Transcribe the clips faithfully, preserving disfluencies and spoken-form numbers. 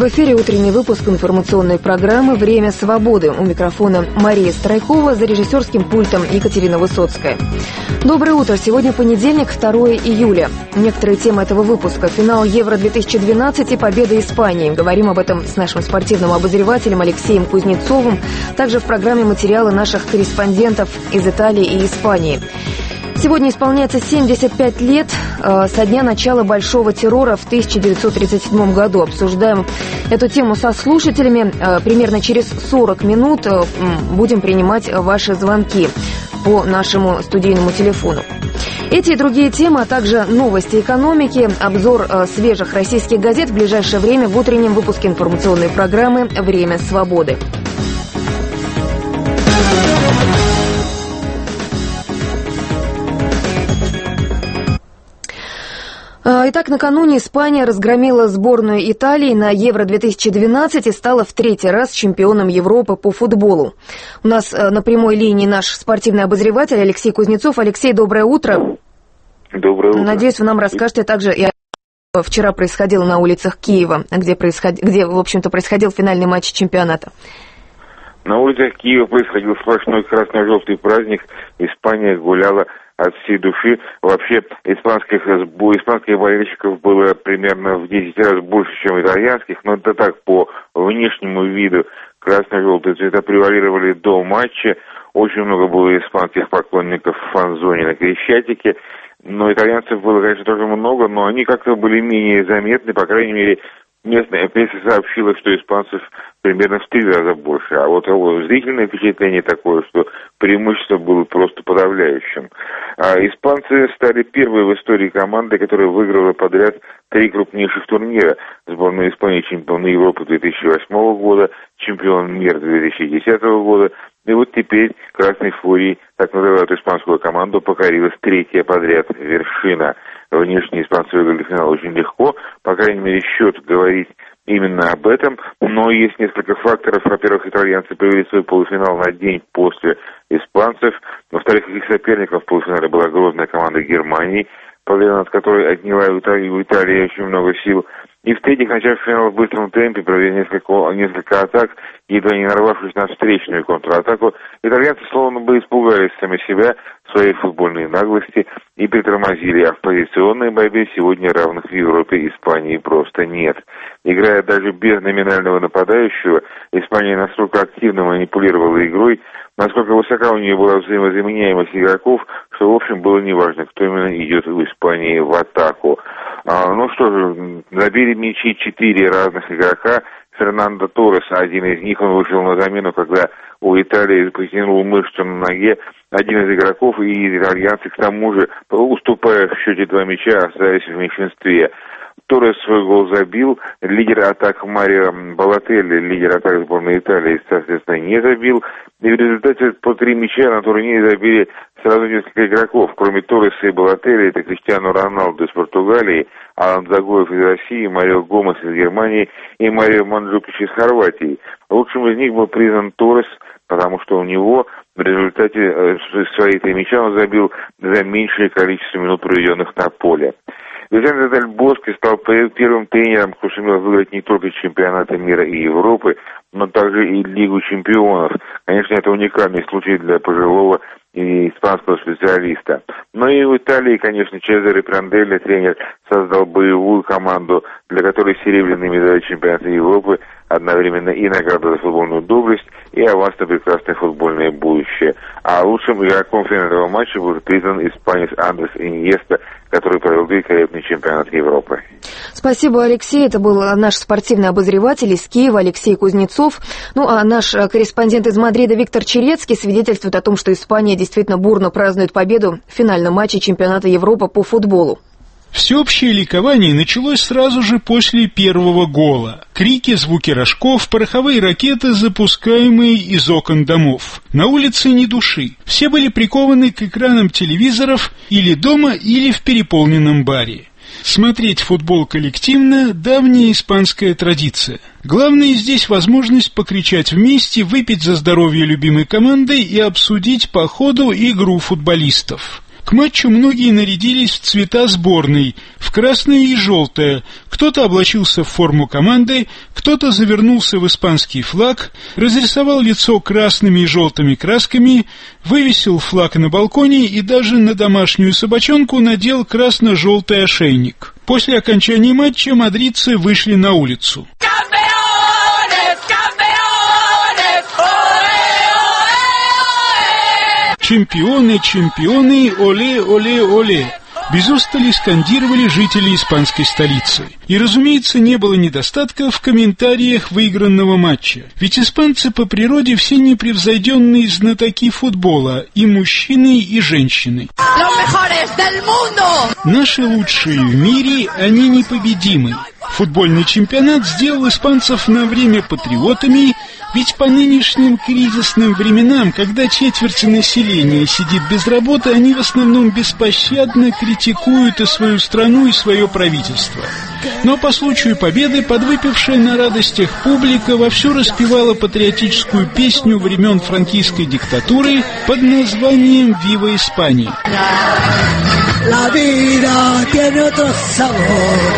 В эфире утренний выпуск информационной программы «Время свободы». У микрофона Мария Страйкова, за режиссерским пультом Екатерина Высоцкая. Доброе утро. Сегодня понедельник, второе июля. Некоторые темы этого выпуска. Финал Евро две тысячи двенадцать и победа Испании. Говорим об этом с нашим спортивным обозревателем Алексеем Кузнецовым. Также в программе материалы наших корреспондентов из Италии и Испании. Сегодня исполняется семьдесят пять лет э, со дня начала большого террора в тысяча девятьсот тридцать седьмом году. Обсуждаем эту тему со слушателями. Э, примерно через сорок минут э, будем принимать ваши звонки по нашему студийному телефону. Эти и другие темы, а также новости экономики, обзор э, свежих российских газет в ближайшее время в утреннем выпуске информационной программы «Время свободы». Итак, накануне Испания разгромила сборную Италии на Евро две тысячи двенадцать и стала в третий раз чемпионом Европы по футболу. У нас на прямой линии наш спортивный обозреватель Алексей Кузнецов. Алексей, доброе утро. Доброе утро. Надеюсь, вы нам расскажете также и о вчера происходило на улицах Киева, где, происход... где в общем-то, происходил финальный матч чемпионата. На улицах Киева происходил сплошной красно-желтый праздник. Испания гуляла от всей души. Вообще, испанских, испанских болельщиков было примерно в десять раз больше, чем итальянских, но это так, по внешнему виду красно-желтые цвета превалировали до матча. Очень много было испанских поклонников в фан-зоне на Крещатике, но итальянцев было, конечно, тоже много, но они как-то были менее заметны, по крайней мере, местная пресса сообщила, что испанцев примерно в три раза больше. А вот зрительное впечатление такое, что преимущество было просто подавляющим. А испанцы стали первой в истории командой, которая выиграла подряд три крупнейших турнира. Сборная Испании чемпион Европы две тысячи восьмого года, чемпион мира две тысячи десятого года. И вот теперь Красной Фурии, так называют испанскую команду, покорилась третья подряд вершина. Внешне испанцы выиграли финал очень легко, по крайней мере, счет говорит именно об этом, но есть несколько факторов. Во-первых, итальянцы провели свой полуфинал на день после испанцев. Во-вторых, их соперником в полуфинале была грозная команда Германии, победа над которой отняла у Италии, у Италии очень много сил. И в-третьих, начав финал в быстром темпе, провели несколько, несколько атак, едва не нарвавшись на встречную контратаку, итальянцы словно бы испугались сами себя, своей футбольной наглости и притормозили, а в позиционной борьбе сегодня равных в Европе Испании просто нет. Играя даже без номинального нападающего, Испания настолько активно манипулировала игрой, насколько высока у нее была взаимозаменяемость игроков, что, в общем, было неважно, кто именно идет в Испании в атаку. А, ну что же, забили мячи четыре разных игрока. Фернандо Торрес, один из них, он вышел на замену, когда у Италии потянул мышцу на ноге. Один из игроков и итальянцы, к тому же, уступая в счете два мяча, остались в меньшинстве. Торрес свой гол забил, лидер атак Марио Балотелли, лидер атак сборной Италии, соответственно, не забил. И в результате по три мяча на турнире забили сразу несколько игроков. Кроме Торреса и Балотелли, это Криштиану Роналду из Португалии, Алан Загоев из России, Марио Гомес из Германии и Марио Манджукич из Хорватии. Лучшим из них был признан Торрес, потому что у него в результате э, свои три мяча он забил за меньшее количество минут, проведенных на поле. Визенте Дель Боске стал первым тренером, кто сумел выиграть не только чемпионаты мира и Европы, но также и Лигу чемпионов. Конечно, это уникальный случай для пожилого и испанского специалиста. Но и в Италии, конечно, Чезаре Пранделли, тренер, создал боевую команду, для которой серебряные медали чемпионата Европы одновременно и награда за футбольную доблесть, и аванс на прекрасное футбольное будущее. А лучшим игроком финального матча был признан испанец Андрес Иньеста, который провел великолепный чемпионат Европы. Спасибо, Алексей. Это был наш спортивный обозреватель из Киева Алексей Кузнецов. Ну, а наш корреспондент из Мадрида Виктор Черецкий свидетельствует о том, что Испания действительно бурно празднует победу в финальном матче чемпионата Европы по футболу. Всеобщее ликование началось сразу же после первого гола. Крики, звуки рожков, пороховые ракеты, запускаемые из окон домов. На улице ни души. Все были прикованы к экранам телевизоров или дома, или в переполненном баре. Смотреть футбол коллективно – давняя испанская традиция. Главное здесь возможность покричать вместе, выпить за здоровье любимой команды и обсудить по ходу игру футболистов. К матчу многие нарядились в цвета сборной, в красное и желтое. Кто-то облачился в форму команды, кто-то завернулся в испанский флаг, разрисовал лицо красными и желтыми красками, вывесил флаг на балконе и даже на домашнюю собачонку надел красно-желтый ошейник. После окончания матча мадридцы вышли на улицу. «Чемпионы, чемпионы, оле, оле, оле!» без устали скандировали жители испанской столицы. И, разумеется, не было недостатка в комментариях выигранного матча. Ведь испанцы по природе все непревзойденные знатоки футбола, и мужчины, и женщины. Наши лучшие в мире, они непобедимы. Футбольный чемпионат сделал испанцев на время патриотами, ведь по нынешним кризисным временам, когда четверть населения сидит без работы, они в основном беспощадно критикуют и свою страну, и свое правительство. Но по случаю победы подвыпившая на радостях публика вовсю распевала патриотическую песню времен франкистской диктатуры под названием «Вива Испания». La vida tiene otro sabor.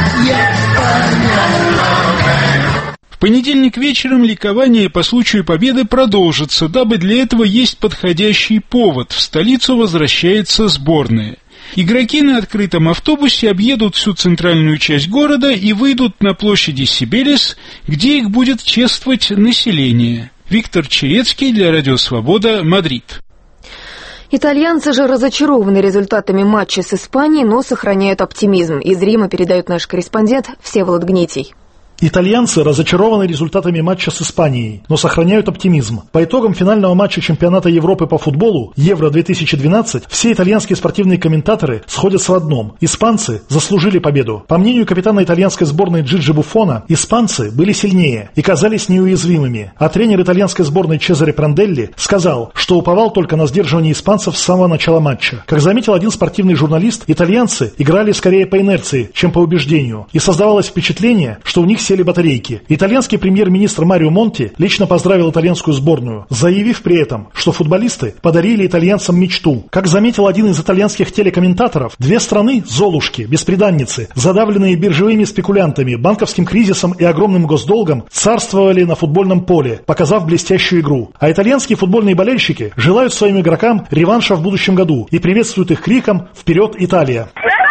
В понедельник вечером ликование по случаю победы продолжится, дабы для этого есть подходящий повод. В столицу возвращается сборная. Игроки на открытом автобусе объедут всю центральную часть города и выйдут на площади Сибелес, где их будет чествовать население. Виктор Черецкий для Радио Свобода, Мадрид. Итальянцы же разочарованы результатами матча с Испанией, но сохраняют оптимизм. Из Рима передает наш корреспондент Всеволод Гнетий. Итальянцы разочарованы результатами матча с Испанией, но сохраняют оптимизм. По итогам финального матча чемпионата Европы по футболу Евро две тысячи двенадцать все итальянские спортивные комментаторы сходятся в одном – испанцы заслужили победу. По мнению капитана итальянской сборной Джиджи Буффона, испанцы были сильнее и казались неуязвимыми, а тренер итальянской сборной Чезаре Пранделли сказал, что уповал только на сдерживание испанцев с самого начала матча. Как заметил один спортивный журналист, итальянцы играли скорее по инерции, чем по убеждению, и создавалось впечатление, что у них сели батарейки. Итальянский премьер-министр Марио Монти лично поздравил итальянскую сборную, заявив при этом, что футболисты подарили итальянцам мечту. Как заметил один из итальянских телекомментаторов, две страны – золушки, бесприданницы, задавленные биржевыми спекулянтами, банковским кризисом и огромным госдолгом, царствовали на футбольном поле, показав блестящую игру. А итальянские футбольные болельщики желают своим игрокам реванша в будущем году и приветствуют их криком «Вперед, Италия!».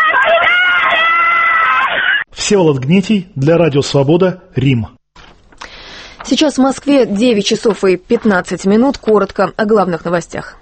Всеволод Гнетий для Радио Свобода, Рим. Сейчас в Москве девять часов и пятнадцать минут. Коротко о главных новостях.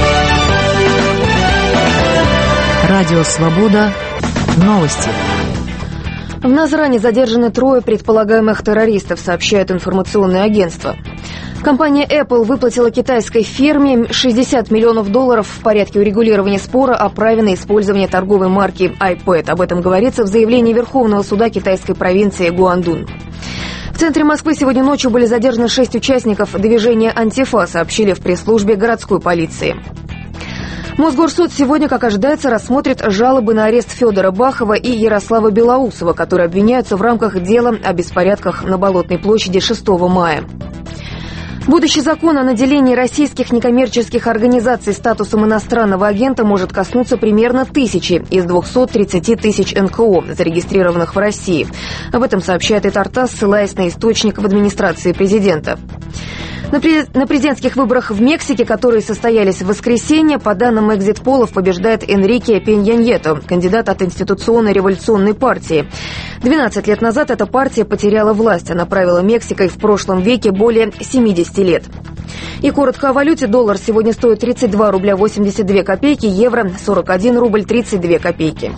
Радио Свобода. Новости. В Назране задержаны трое предполагаемых террористов, сообщает информационное агентство. Компания Apple выплатила китайской фирме шестьдесят миллионов долларов в порядке урегулирования спора о праве на использование торговой марки iPad. Об этом говорится в заявлении Верховного суда китайской провинции Гуандун. В центре Москвы сегодня ночью были задержаны шесть участников движения «Антифа», сообщили в пресс-службе городской полиции. Мосгорсуд сегодня, как ожидается, рассмотрит жалобы на арест Федора Бахова и Ярослава Белоусова, которые обвиняются в рамках дела о беспорядках на Болотной площади шестого мая. Будущий закон о наделении российских некоммерческих организаций статусом иностранного агента может коснуться примерно тысячи из двухсот тридцати тысяч эн ка о, зарегистрированных в России. Об этом сообщает ИТАРТАСС, ссылаясь на источник в администрации президента. На президентских выборах в Мексике, которые состоялись в воскресенье, по данным экзит-полов, побеждает Энрике Пенья Ньето, кандидат от Институционной революционной партии. двенадцать лет назад эта партия потеряла власть. Она правила Мексикой в прошлом веке более семидесяти лет. И коротко о валюте. Доллар сегодня стоит тридцать два рубля восемьдесят две копейки, евро сорок один рубль тридцать две копейки.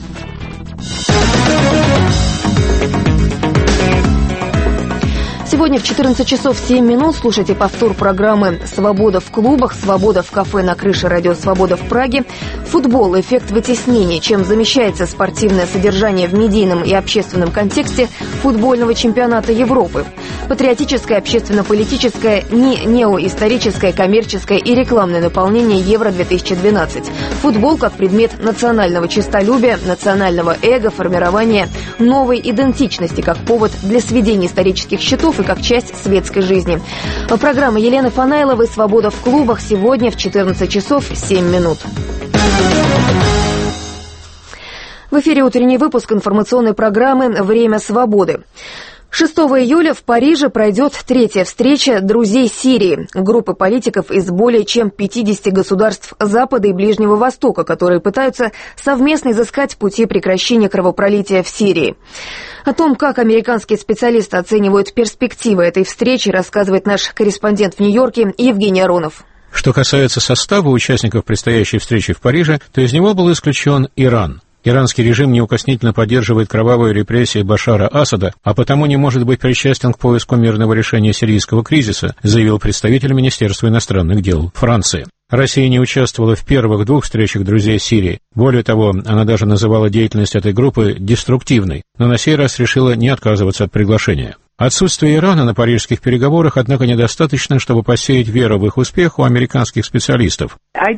Сегодня в четырнадцать часов семь минут слушайте повтор программы «Свобода в клубах», «Свобода в кафе на крыше радио «Свобода» в Праге», «Футбол. Эффект вытеснения. Чем замещается спортивное содержание в медийном и общественном контексте футбольного чемпионата Европы», «Патриотическое, общественно-политическое, не неоисторическое, коммерческое и рекламное наполнение Евро две тысячи двенадцать», «Футбол как предмет национального честолюбия, национального эго, формирования новой идентичности как повод для сведения исторических счетов и как часть светской жизни». Программа Елены Фанайловой «Свобода в клубах» сегодня в четырнадцать часов семь минут. В эфире утренний выпуск информационной программы «Время свободы». шестого июля в Париже пройдет третья встреча «Друзей Сирии» — группы политиков из более чем пятидесяти государств Запада и Ближнего Востока, которые пытаются совместно изыскать пути прекращения кровопролития в Сирии. О том, как американские специалисты оценивают перспективы этой встречи, рассказывает наш корреспондент в Нью-Йорке Евгений Аронов. Что касается состава участников предстоящей встречи в Париже, то из него был исключен Иран. Иранский режим неукоснительно поддерживает кровавые репрессии Башара Асада, а потому не может быть причастен к поиску мирного решения сирийского кризиса, заявил представитель Министерства иностранных дел Франции. Россия не участвовала в первых двух встречах друзей Сирии. Более того, она даже называла деятельность этой группы деструктивной, но на сей раз решила не отказываться от приглашения. Отсутствие Ирана на парижских переговорах, однако, недостаточно, чтобы посеять веру в их успех у американских специалистов. На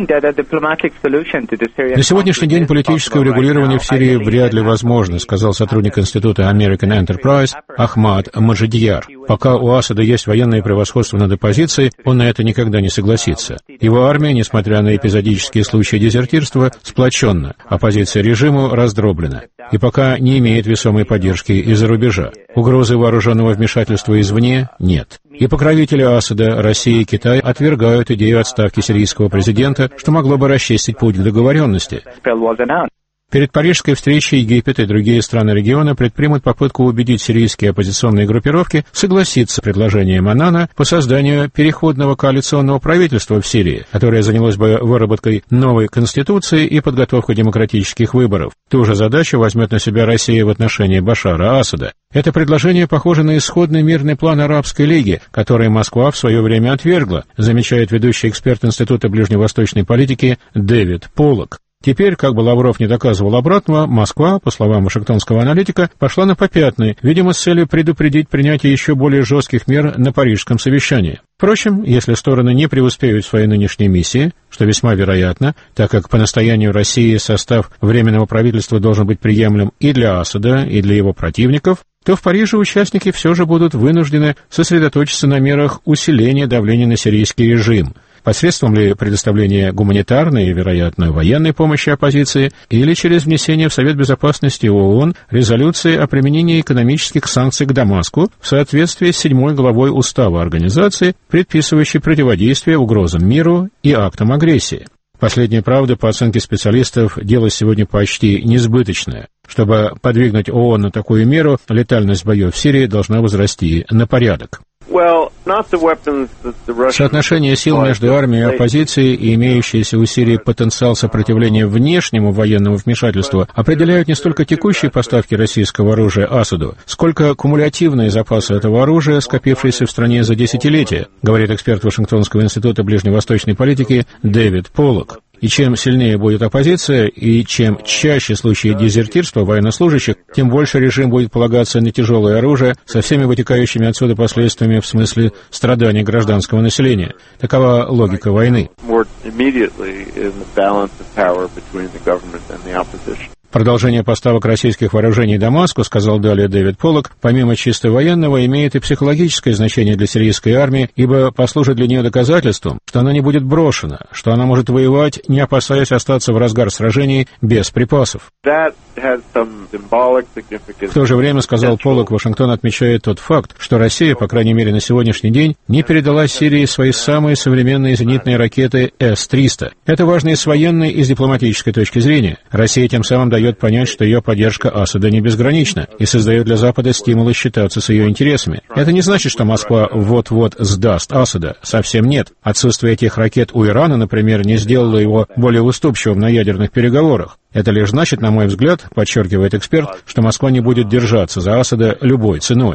сегодняшний день политическое урегулирование в Сирии вряд ли возможно, сказал сотрудник Института American Enterprise Ахмад Маджидьяр. Пока у Асада есть военное превосходство над оппозицией, он на это никогда не согласится. Его армия, несмотря на эпизодические случаи дезертирства, сплоченна, оппозиция режиму раздроблена и пока не имеет весомой поддержки из-за рубежа. Угрозы вооруженного вмешательства извне нет. И покровители Асада, Россия и Китай, отвергают идею отставки сирийского президента, что могло бы расчистить путь к договоренности. Перед парижской встречей Египет и другие страны региона предпримут попытку убедить сирийские оппозиционные группировки согласиться с предложением Аннана по созданию переходного коалиционного правительства в Сирии, которое занялось бы выработкой новой конституции и подготовкой демократических выборов. Ту же задачу возьмет на себя Россия в отношении Башара Асада. Это предложение похоже на исходный мирный план Арабской лиги, который Москва в свое время отвергла, замечает ведущий эксперт Института ближневосточной политики Дэвид Поллок. Теперь, как бы Лавров не доказывал обратного, Москва, по словам вашингтонского аналитика, пошла на попятный, видимо, с целью предупредить принятие еще более жестких мер на парижском совещании. Впрочем, если стороны не преуспеют в своей нынешней миссии, что весьма вероятно, так как по настоянию России состав Временного правительства должен быть приемлем и для Асада, и для его противников, то в Париже участники все же будут вынуждены сосредоточиться на мерах усиления давления на сирийский режим, посредством ли предоставления гуманитарной и, вероятно, военной помощи оппозиции, или через внесение в Совет Безопасности ООН резолюции о применении экономических санкций к Дамаску в соответствии с седьмой главой Устава организации, предписывающей противодействие угрозам миру и актам агрессии. Последняя правда, по оценке специалистов, дело сегодня почти несбыточное. Чтобы подвигнуть ООН на такую меру, летальность боев в Сирии должна возрасти на порядок. Соотношение сил между армией и оппозицией и имеющийся у Сирии потенциал сопротивления внешнему военному вмешательству определяют не столько текущие поставки российского оружия Асаду, сколько кумулятивные запасы этого оружия, скопившиеся в стране за десятилетия, говорит эксперт Вашингтонского института ближневосточной политики Дэвид Поллок. И чем сильнее будет оппозиция, и чем чаще случаи дезертирства военнослужащих, тем больше режим будет полагаться на тяжелое оружие со всеми вытекающими отсюда последствиями в смысле страданий гражданского населения. Такова логика войны. Продолжение поставок российских вооружений Дамаску, сказал далее Дэвид Поллок, помимо чисто военного, имеет и психологическое значение для сирийской армии, ибо послужит для нее доказательством, что она не будет брошена, что она может воевать, не опасаясь остаться в разгар сражений без припасов. В то же время, сказал Поллок, Вашингтон отмечает тот факт, что Россия, по крайней мере на сегодняшний день, не передала Сирии свои самые современные зенитные ракеты эс триста. Это важно и с военной, и с дипломатической точки зрения. Россия тем самым дает понять, что ее поддержка Асада не безгранична и создает для Запада стимулы считаться с ее интересами. Это не значит, что Москва вот-вот сдаст Асада. Совсем нет. Отсутствие этих ракет у Ирана, например, не сделало его более уступчивым на ядерных переговорах. Это лишь значит, на мой взгляд, подчеркивает эксперт, что Москва не будет держаться за Асада любой ценой.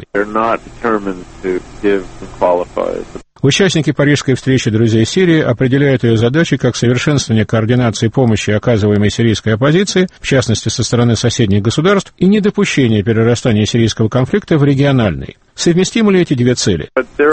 Участники парижской встречи «Друзей Сирии» определяют ее задачи как совершенствование координации помощи, оказываемой сирийской оппозиции, в частности со стороны соседних государств, и недопущение перерастания сирийского конфликта в региональный. Совместимы ли эти две цели?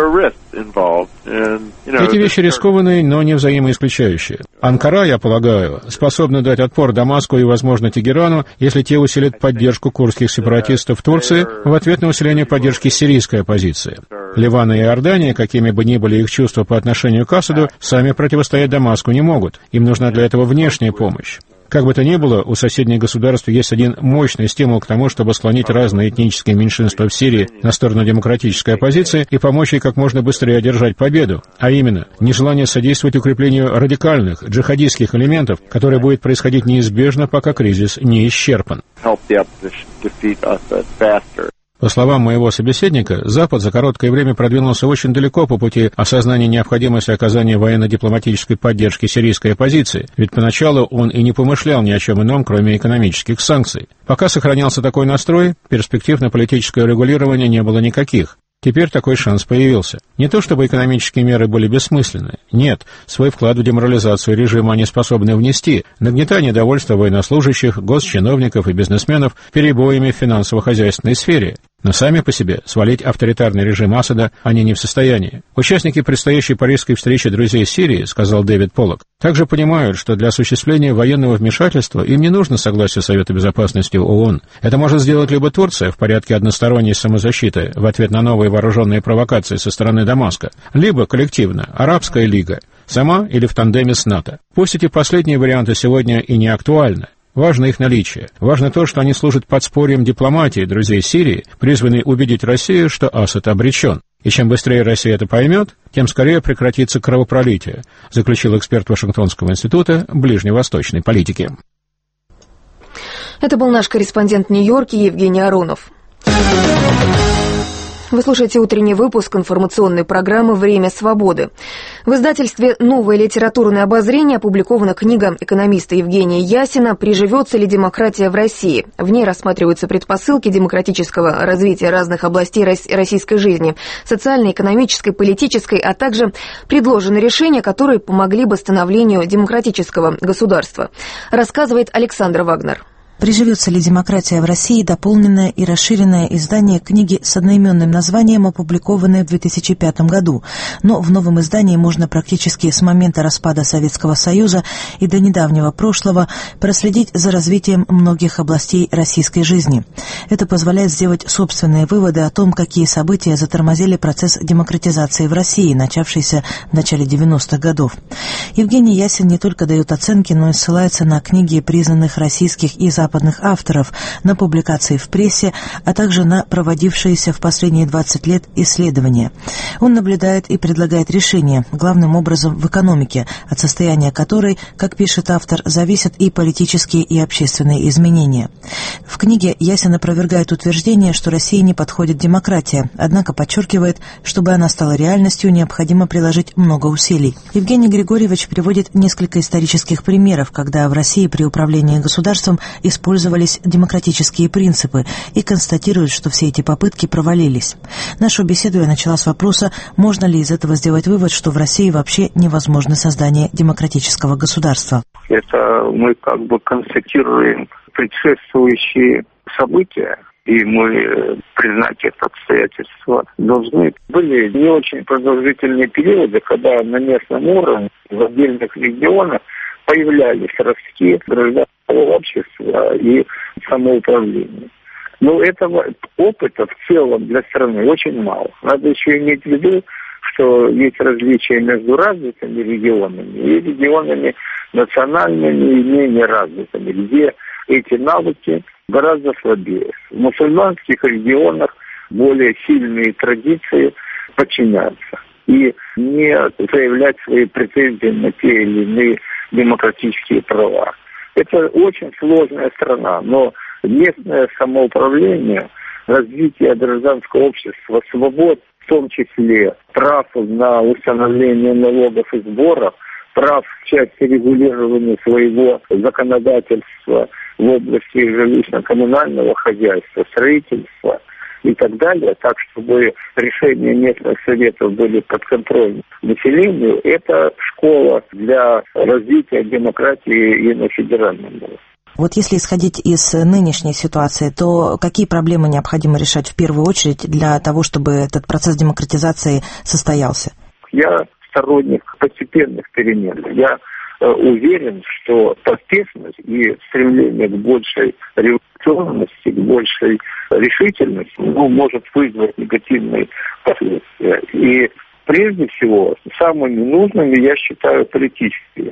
Эти вещи рискованные, но не взаимоисключающие. Анкара, я полагаю, способна дать отпор Дамаску и, возможно, Тегерану, если те усилят поддержку курдских сепаратистов в Турции в ответ на усиление поддержки сирийской оппозиции. Ливан и Иордания, какими бы ни были их чувства по отношению к Асаду, сами противостоять Дамаску не могут. Им нужна для этого внешняя помощь. Как бы то ни было, у соседних государств есть один мощный стимул к тому, чтобы склонить разные этнические меньшинства в Сирии на сторону демократической оппозиции и помочь ей как можно быстрее одержать победу, а именно нежелание содействовать укреплению радикальных, джихадистских элементов, которое будет происходить неизбежно, пока кризис не исчерпан. По словам моего собеседника, Запад за короткое время продвинулся очень далеко по пути осознания необходимости оказания военно-дипломатической поддержки сирийской оппозиции, ведь поначалу он и не помышлял ни о чем ином, кроме экономических санкций. Пока сохранялся такой настрой, перспектив на политическое регулирование не было никаких. Теперь такой шанс появился. Не то чтобы экономические меры были бессмысленны. Нет, свой вклад в деморализацию режима они способны внести, нагнетая недовольство военнослужащих, госчиновников и бизнесменов перебоями в финансово-хозяйственной сфере. Но сами по себе свалить авторитарный режим Асада они не в состоянии. Участники предстоящей парижской встречи друзей Сирии, сказал Дэвид Поллок, также понимают, что для осуществления военного вмешательства им не нужно согласие Совета Безопасности ООН. Это может сделать либо Турция в порядке односторонней самозащиты в ответ на новые вооруженные провокации со стороны Дамаска, либо коллективно Арабская лига, сама или в тандеме с НАТО. Пусть эти последние варианты сегодня и не актуальны. Важно их наличие. Важно то, что они служат подспорьем дипломатии друзей Сирии, призванной убедить Россию, что Асад обречен. И чем быстрее Россия это поймет, тем скорее прекратится кровопролитие, заключил эксперт Вашингтонского института ближневосточной политики. Это был наш корреспондент в Нью-Йорке Евгений Аронов. Вы слушаете утренний выпуск информационной программы «Время свободы». В издательстве «Новое литературное обозрение» опубликована книга экономиста Евгения Ясина «Приживется ли демократия в России?». В ней рассматриваются предпосылки демократического развития разных областей российской жизни – социальной, экономической, политической, а также предложены решения, которые помогли бы становлению демократического государства. Рассказывает Александр Вагнер. «Приживется ли демократия в России» — дополненное и расширенное издание книги с одноименным названием, опубликованное в две тысячи пятом году. Но в новом издании можно практически с момента распада Советского Союза и до недавнего прошлого проследить за развитием многих областей российской жизни. Это позволяет сделать собственные выводы о том, какие события затормозили процесс демократизации в России, начавшийся в начале девяностых годов. Евгений Ясин не только дает оценки, но и ссылается на книги признанных российских и западных западных авторов, на публикации в прессе, а также на проводившиеся в последние двадцать лет исследования. Он наблюдает и предлагает решения, главным образом в экономике, от состояния которой, как пишет автор, зависят и политические, и общественные изменения. В книге Ясин опровергает утверждение, что России не подходит демократия, однако подчеркивает, чтобы она стала реальностью, необходимо приложить много усилий. Евгений Григорьевич приводит несколько исторических примеров, когда в России при управлении государством использовались демократические принципы, и констатирует, что все эти попытки провалились. Нашу беседу я начала с вопроса, можно ли из этого сделать вывод, что в России вообще невозможно создание демократического государства. Это мы как бы констатируем предшествующие события, и мы признать это обстоятельства должны. Были не очень продолжительные периоды, когда на местном уровне, в отдельных регионах появлялись ростки гражданского общества и самоуправления. Но этого опыта в целом для страны очень мало. Надо еще иметь в виду, что есть различия между развитыми регионами и регионами национальными и менее развитыми, где эти навыки гораздо слабее. В мусульманских регионах более сильные традиции подчиняются. И не заявлять свои претензии на те или иные демократические права. Это очень сложная страна, но местное самоуправление, развитие гражданского общества, свобод, в том числе прав на установление налогов и сборов, прав в части регулирования своего законодательства в области жилищно-коммунального хозяйства, строительства и так далее, так, чтобы решения местных советов были под контролем населению, это школа для развития демократии и на федеральном уровне. Вот если исходить из нынешней ситуации, то какие проблемы необходимо решать в первую очередь для того, чтобы этот процесс демократизации состоялся? Я сторонник постепенных перемен. Я э, уверен, что поспешность и стремление к большей революционности, к большей решительности, ну, может вызвать негативные последствия. И прежде всего, самыми нужными я считаю политические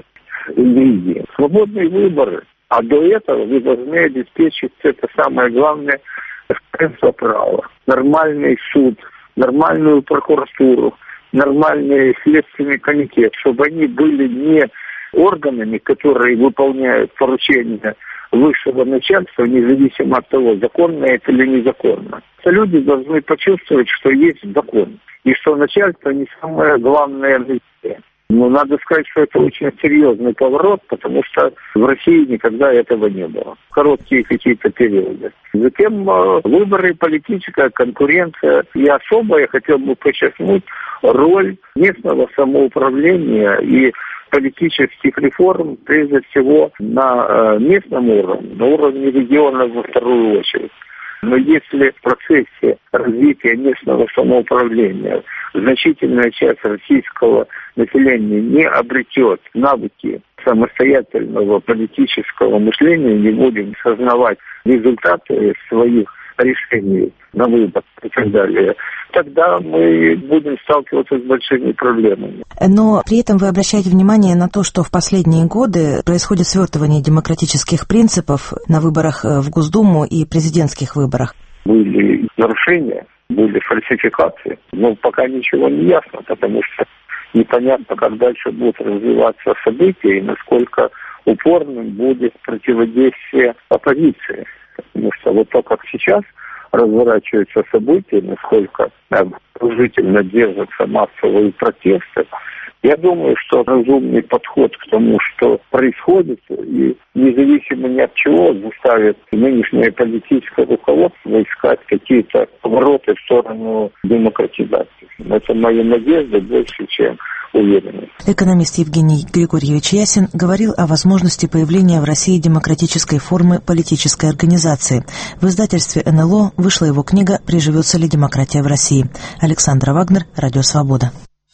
линии, свободные выборы. А до этого вы должны обеспечить, это самое главное, верховенство права, нормальный суд, нормальную прокуратуру, нормальный следственный комитет, чтобы они были не органами, которые выполняют поручения высшего начальства, независимо от того, законно это или незаконно. Люди должны почувствовать, что есть закон, и что начальство не самое главное в жизни. Но надо сказать, что это очень серьезный поворот, потому что в России никогда этого не было. Короткие какие-то периоды. Затем выборы, политическая конкуренция. И особо я хотел бы подчеркнуть роль местного самоуправления и политических реформ, прежде всего, на местном уровне, на уровне региона во вторую очередь. Но если в процессе развития местного самоуправления значительная часть российского населения не обретет навыки самостоятельного политического мышления, не будем сознавать результаты своих решений на выборах и так далее, тогда мы будем сталкиваться с большими проблемами. Но при этом вы обращаете внимание на то, что в последние годы происходит свертывание демократических принципов на выборах в Госдуму и президентских выборах. Были нарушения, были фальсификации, но пока ничего не ясно, потому что непонятно, как дальше будут развиваться события и насколько упорным будет противодействие оппозиции. Потому что вот то, как сейчас разворачиваются события, насколько положительно держатся массовые протесты, я думаю, что разумный подход к тому, что происходит, и независимо ни от чего заставит нынешнее политическое руководство искать какие-то повороты в сторону демократизации. Это моя надежда больше, чем уверенность. Экономист Евгений Григорьевич Ясин говорил о возможности появления в России демократической формы политической организации. В издательстве эн эл о вышла его книга «Приживется ли демократия в России?». Александра Вагнер, Радио Свобода.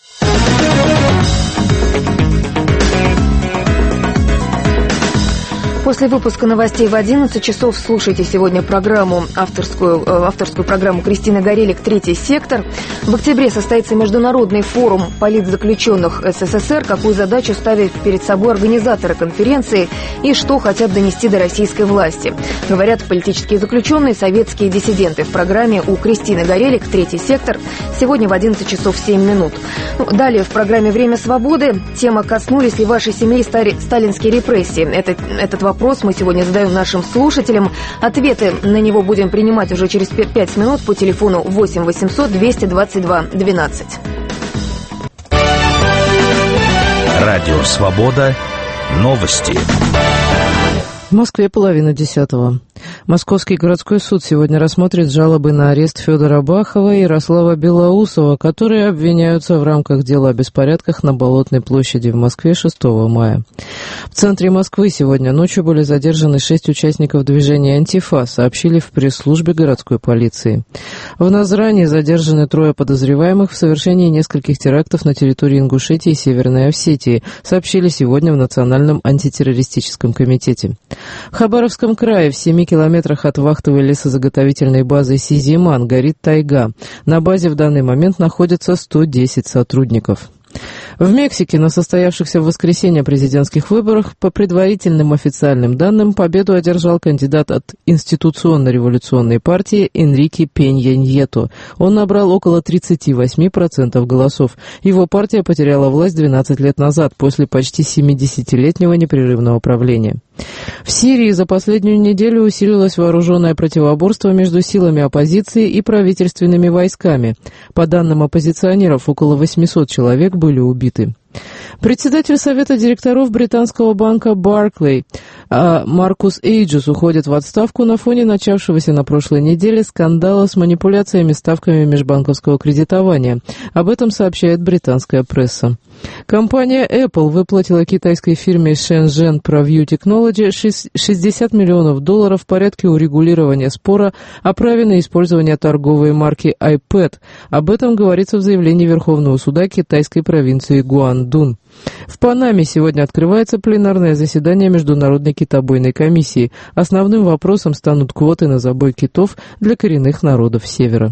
После выпуска новостей в одиннадцать часов слушайте сегодня программу, авторскую, авторскую программу Кристины Горелик «Третий сектор». В октябре состоится международный форум политзаключенных эс эс эс эр. Какую задачу ставят перед собой организаторы конференции и что хотят донести до российской власти. Говорят политические заключенные, советские диссиденты. В программе у Кристины Горелик «Третий сектор» сегодня в одиннадцать часов семь минут. Ну, далее в программе «Время свободы» тема «Коснулись ли вашей семьи сталинские репрессии?». Это, этот вопрос Вопрос мы сегодня задаем нашим слушателям. Ответы на него будем принимать уже через пять минут по телефону восемь восемьсот двести двадцать два двенадцать. Радио «Свобода». Новости. В Москве половина десятого. Московский городской суд сегодня рассмотрит жалобы на арест Федора Бахова и Ярослава Белоусова, которые обвиняются в рамках дела о беспорядках на Болотной площади в Москве шестого мая. В центре Москвы сегодня ночью были задержаны шесть участников движения «Антифа», сообщили в пресс-службе городской полиции. В Назрани задержаны трое подозреваемых в совершении нескольких терактов на территории Ингушетии и Северной Осетии, сообщили сегодня в Национальном антитеррористическом комитете. В Хабаровском крае в семи километрах от вахтовой лесозаготовительной базы Сизиман горит тайга. На базе в данный момент находится сто десять сотрудников. В Мексике на состоявшихся в воскресенье президентских выборах по предварительным официальным данным победу одержал кандидат от Институционно-революционной партии Энрике Пенья Ньето. Он набрал около тридцать восемь процентов голосов. Его партия потеряла власть двенадцать лет назад после почти семидесятилетнего непрерывного правления. В Сирии за последнюю неделю усилилось вооруженное противоборство между силами оппозиции и правительственными войсками. По данным оппозиционеров, около восемьсот человек были убиты. Председатель Совета директоров британского банка Barclays А Маркус Эйджес уходит в отставку на фоне начавшегося на прошлой неделе скандала с манипуляциями ставками межбанковского кредитования. Об этом сообщает британская пресса. Компания Apple выплатила китайской фирме Shenzhen ProView Technology шестьдесят миллионов долларов в порядке урегулирования спора о праве на использование торговой марки iPad. Об этом говорится в заявлении Верховного суда китайской провинции Гуандун. В Панаме сегодня открывается пленарное заседание Международной китобойной комиссии. Основным вопросом станут квоты на забой китов для коренных народов Севера.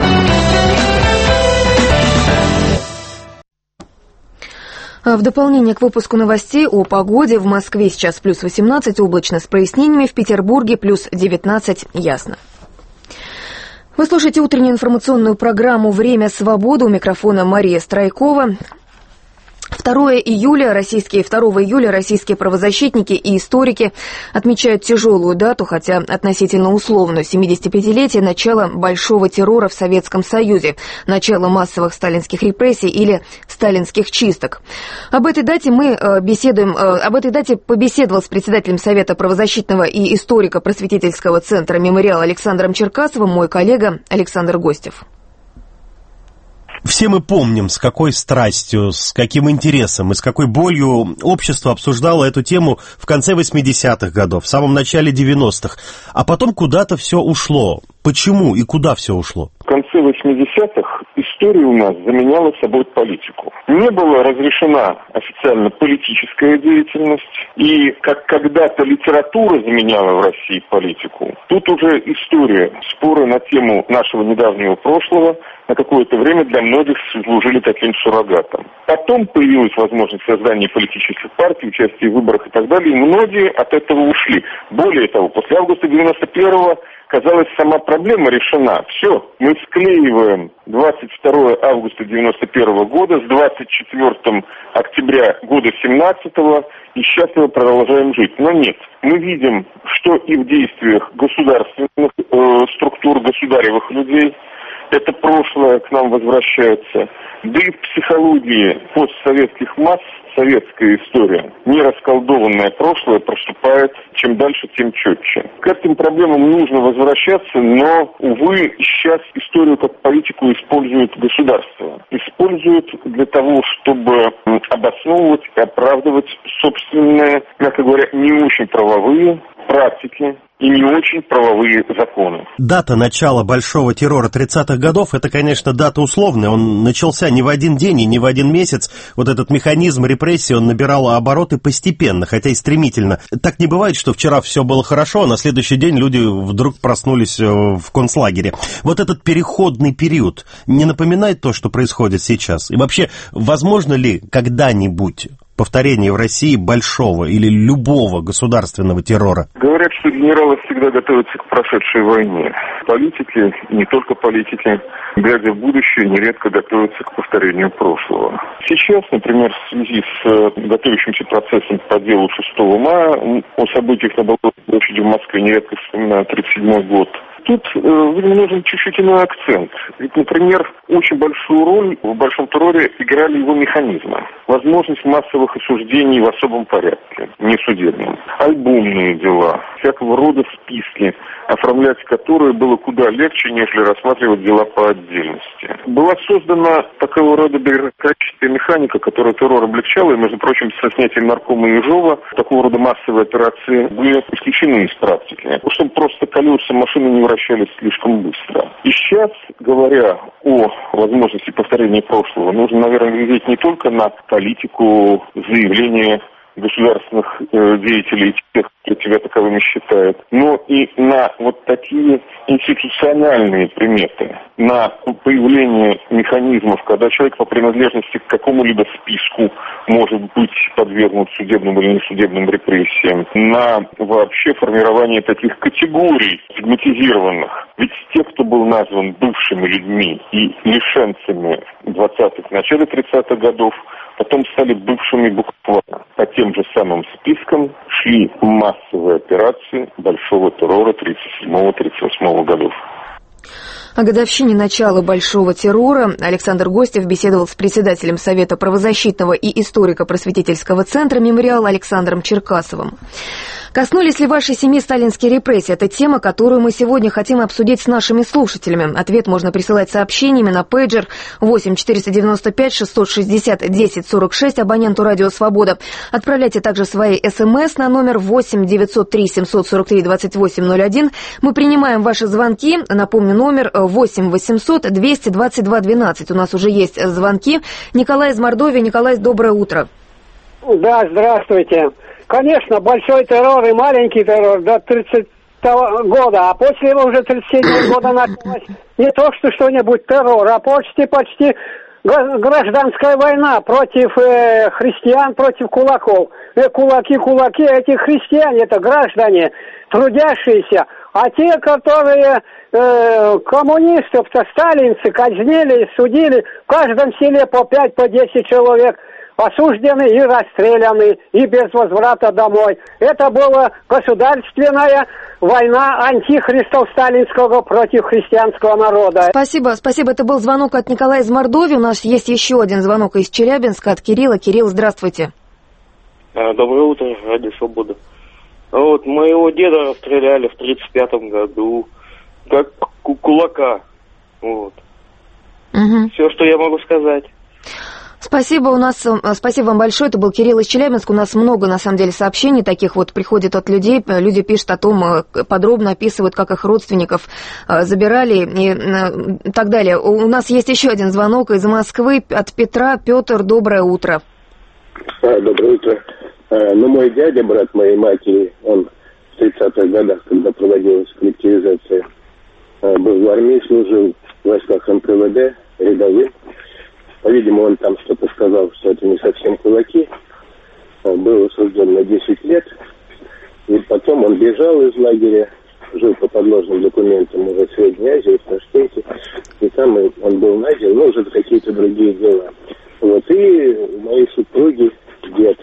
В дополнение к выпуску новостей о погоде в Москве сейчас плюс восемнадцать, облачно с прояснениями, в Петербурге плюс девятнадцать, ясно. Вы слушаете утреннюю информационную программу «Время свободы». У микрофона Мария Страйкова. второго июля российские, второго июля российские правозащитники и историки отмечают тяжелую дату, хотя относительно условную, семидесятипятилетие начала большого террора в Советском Союзе, начало массовых сталинских репрессий или сталинских чисток. Об этой дате мы беседуем, об этой дате побеседовал с председателем Совета правозащитного и историко-просветительского центра «Мемориал» Александром Черкасовым мой коллега Александр Гостев. Все мы помним, с какой страстью, с каким интересом и с какой болью общество обсуждало эту тему в конце восьмидесятых годов, в самом начале девяностых, а потом куда-то все ушло. Почему и куда все ушло? В конце восьмидесятых история у нас заменяла собой политику. Не была разрешена официально политическая деятельность, и как когда-то литература заменяла в России политику, тут уже история, споры на тему нашего недавнего прошлого на какое-то время для многих служили таким суррогатом. Потом появилась возможность создания политических партий, участия в выборах и так далее, и многие от этого ушли. Более того, после августа девяносто первого казалось, сама проблема решена. Все, мы склеиваем двадцать второго августа девяносто первого года с двадцать четвёртого октября года семнадцатого и счастливо продолжаем жить. Но нет, мы видим, что и в действиях государственных э, структур, государевых людей это прошлое к нам возвращается. Да и в психологии постсоветских масс советская история, не расколдованное прошлое, проступает чем дальше, тем четче. К этим проблемам нужно возвращаться, но, увы, сейчас историю как политику использует государство. Используют для того, чтобы обосновывать и оправдывать собственные, мягко говоря, не очень правовые практики и не очень правовые законы. Дата начала большого террора тридцатых годов, это, конечно, дата условная. Он начался не в один день и не в один месяц. Вот этот механизм репрессий, он набирал обороты постепенно, хотя и стремительно. Так не бывает, что вчера все было хорошо, а на следующий день люди вдруг проснулись в концлагере. Вот этот переходный период не напоминает то, что происходит сейчас? И вообще, возможно ли когда-нибудь повторение в России большого или любого государственного террора? Говорят, что генералы всегда готовятся к прошедшей войне. Политики, не только политики, глядя в будущее, нередко готовятся к повторению прошлого. Сейчас, например, в связи с готовящимся процессом по делу шестого мая, о событиях на Болотной площади в Москве нередко вспоминают тридцать седьмой год. Тут, видимо, нужен чуть-чуть иной акцент. Ведь, например, очень большую роль в большом терроре играли его механизмы. Возможность массовых осуждений в особом порядке, не судебном. Альбомные дела, всякого рода списки, оформлять которые было куда легче, нежели рассматривать дела по отдельности. Была создана такого рода бюрократическая механика, которая террор облегчала, и, между прочим, со снятием наркома Ежова такого рода массовые операции были исключены из практики, чтобы просто колеса машины не вращались слишком быстро. И сейчас, говоря о возможности повторения прошлого, нужно, наверное, глядеть не только на политику, заявления государственных э, деятелей, тех, кто себя таковыми считает, но и на вот такие институциональные приметы, на появление механизмов, когда человек по принадлежности к какому-либо списку может быть подвергнут судебным или несудебным репрессиям, на вообще формирование таких категорий стигматизированных. Ведь те, кто был назван бывшими людьми и лишенцами двадцатых, начале тридцатых годов, потом стали бывшими буквально. По тем же самым спискам шли массовые операции большого террора тридцать седьмого — тридцать восьмого годов. О годовщине начала Большого террора Александр Гостев беседовал с председателем Совета правозащитного и историко-просветительского центра «Мемориал» Александром Черкасовым. Коснулись ли вашей семьи сталинские репрессии? Это тема, которую мы сегодня хотим обсудить с нашими слушателями. Ответ можно присылать сообщениями на пейджер восемь четыреста девяносто пять шестьсот шестьдесят десять сорок шесть абоненту «Радио Свобода». Отправляйте также свои СМС на номер восемь девятьсот три семьсот сорок три двадцать восемь ноль один. Мы принимаем ваши звонки. Напомню, номер восемь восемьсот двести двадцать два двенадцать. У нас уже есть звонки. Николай из Мордовии. Николай, доброе утро. Да, здравствуйте. Конечно, большой террор и маленький террор до тридцатого года, а после уже тридцать седьмого года началось не то что что-нибудь террор, а почти-почти гражданская война против э, христиан, против кулаков. Э, кулаки, кулаки, эти христиане, это граждане, трудящиеся, а те, которые э, коммунистов-то, сталинцы, казнили, судили, в каждом селе по пять, по десять человек, осуждены и расстреляны, и без возврата домой. Это была государственная война антихристов сталинского против христианского народа. Спасибо, спасибо. Это был звонок от Николая из Мордовии. У нас есть еще один звонок из Челябинска от Кирилла. Кирилл, здравствуйте. Доброе утро, Радио Свобода. Вот, моего деда расстреляли в тридцать пятом году, как кулака. Вот. Угу. Все, что я могу сказать. Спасибо, у нас, спасибо вам большое, это был Кирилл из Челябинска, у нас много, на самом деле, сообщений таких вот приходит от людей, люди пишут о том, подробно описывают, как их родственников забирали и так далее. У нас есть еще один звонок из Москвы от Петра. Петр, доброе утро. А, доброе утро. А, ну, мой дядя, брат моей матери, он в тридцатых годах, когда проводилась коллективизация, был в армии, служил в войсках эн ка вэ дэ, рядовым. По-видимому, он там что-то сказал, что это не совсем кулаки. Был осужден на десять лет. И потом он бежал из лагеря, жил по подложным документам уже в Средней Азии, в Ташкенте. И там он был найден, но уже за какие-то другие дела. Вот. И моей супруги, дед,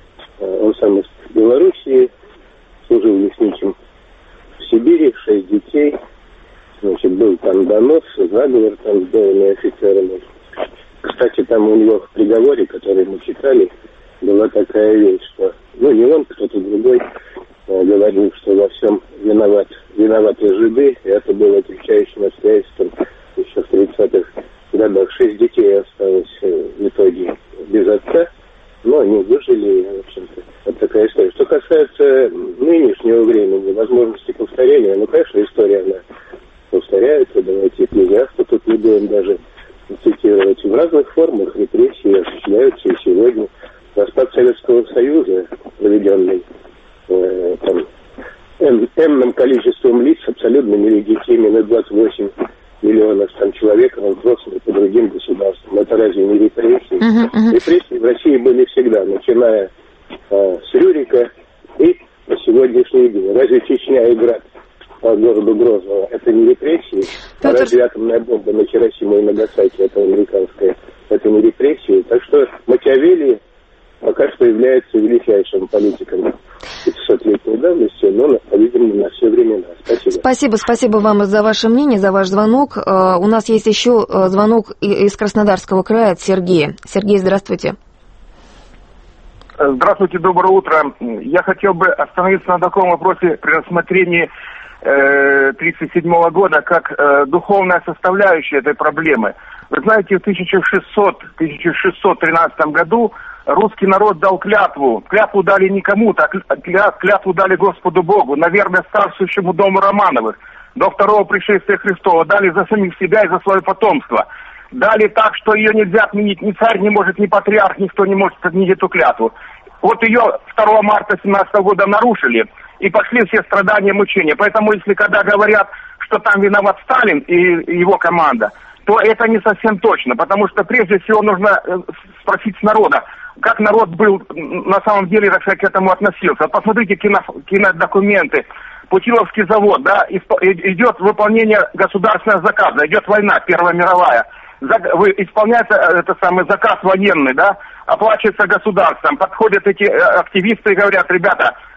он сам из Белоруссии, служил лесничим в Сибири, шесть детей. Значит, был там донос, заговор там сделанный офицерами. Кстати, там у него в приговоре, который мы читали, была такая вещь, что, ну, не он, кто-то другой э, говорил, что во всем виноват, виноваты жиды, и это было отягчающим обстоятельством еще в тридцатых годах. Шесть детей осталось э, в итоге без отца, но они выжили, в общем-то, вот такая история. Что касается нынешнего времени, возможности повторения, ну, конечно, история, она повторяется, давайте Экклезиаста тут не будем даже цитировать, в разных формах репрессии осуществляются и сегодня. Распад Советского Союза, проведенный э, там, эн, энным количеством лиц, абсолютно нелегитимный, на двадцать восемь миллионов там, человек, разбросаны по другим государствам. Это разве не репрессии? Uh-huh, uh-huh. Репрессии в России были всегда, начиная э, с Рюрика и по сегодняшний день. Разве Чечня и Град по городу Грозного это не репрессии? А разве атомная бомба на Хиросиму и Нагасаки, это американская, это не репрессии? Так что Макиавелли пока что является величайшим политиком пятисотлетней давности, но, по-видимому, на все времена. Спасибо. Спасибо, спасибо вам за ваше мнение, за ваш звонок. У нас есть еще звонок из Краснодарского края от Сергея. Сергей, здравствуйте. Здравствуйте, доброе утро. Я хотел бы остановиться на таком вопросе при рассмотрении тридцать седьмого года как э, духовная составляющая этой проблемы. Вы знаете, в тысяча шестьсот тринадцатом году русский народ дал клятву. Клятву дали не кому-то, а клятву дали Господу Богу, наверное, царствующему дому Романовых. До второго пришествия Христова дали за самих себя и за свое потомство. Дали так, что ее нельзя отменить. Ни царь не может, ни патриарх, никто не может отменить эту клятву. Вот ее второго марта семнадцатого года нарушили. И пошли все страдания, мучения. Поэтому, если когда говорят, что там виноват Сталин и его команда, то это не совсем точно. Потому что прежде всего нужно спросить с народа, как народ был на самом деле к этому относился. Посмотрите кино, кинодокументы. Путиловский завод, да, идет выполнение государственного заказа, идет война, Первая мировая. Исполняется это самый заказ военный, да, оплачивается государством. Подходят эти активисты и говорят: ребята,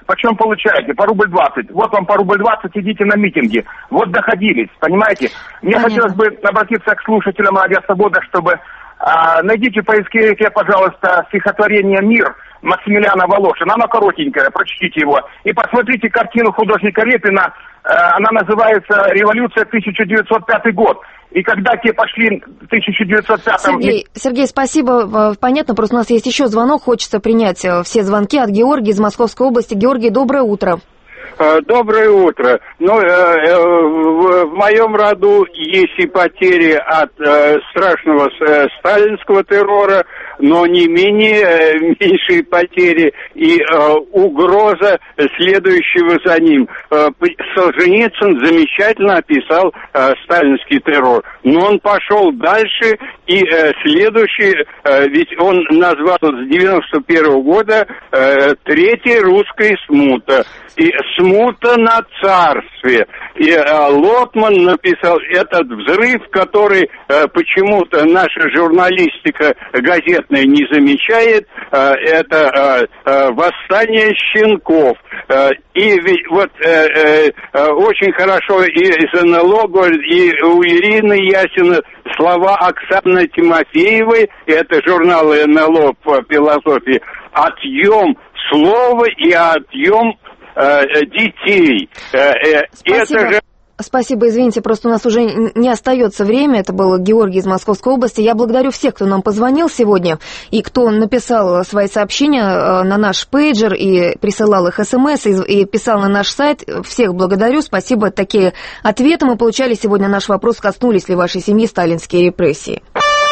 почем получаете? По рубль двадцать. Вот вам по рубль двадцать, идите на митинги. Вот доходились, понимаете? Мне Понятно. хотелось бы обратиться к слушателям «Радио Свобода», чтобы а, найдите в поисковике, пожалуйста, стихотворение «Мир» Максимилиана Волошина. Оно коротенькое, прочтите его. И посмотрите картину художника Репина. Она называется «Революция тысяча девятьсот пятый год». И когда те пошли в тысяча девятьсот пятом... Сергей, Сергей, спасибо. Понятно, просто у нас есть еще звонок. Хочется принять все звонки от Георгия из Московской области. Георгий, доброе утро. Доброе утро. Ну, э, э, в, в моем роду есть и потери от э, страшного э, сталинского террора, но не менее э, меньшие потери и э, угроза следующего за ним. Э, Солженицын замечательно описал э, сталинский террор, но он пошел дальше, и э, следующий, э, ведь он назвал с девяносто первого года э, третьей русской смута. И смута на царстве. И э, Лотман написал этот взрыв, который э, почему-то наша журналистика газетная не замечает. Э, это э, э, восстание щенков. Э, и ведь вот э, э, очень хорошо и из эн эл о говорит, и у Ирины Ясина слова Оксаны Тимофеевой, это журнал эн эл о по философии, отъем слова и отъем детей. Спасибо. Это же... Спасибо, извините, просто у нас уже не остается время. Это был Георгий из Московской области. Я благодарю всех, кто нам позвонил сегодня и кто написал свои сообщения на наш пейджер и присылал их смс и писал на наш сайт. Всех благодарю. Спасибо. Такие ответы мы получали сегодня. Наш вопрос: коснулись ли вашей семьи сталинские репрессии?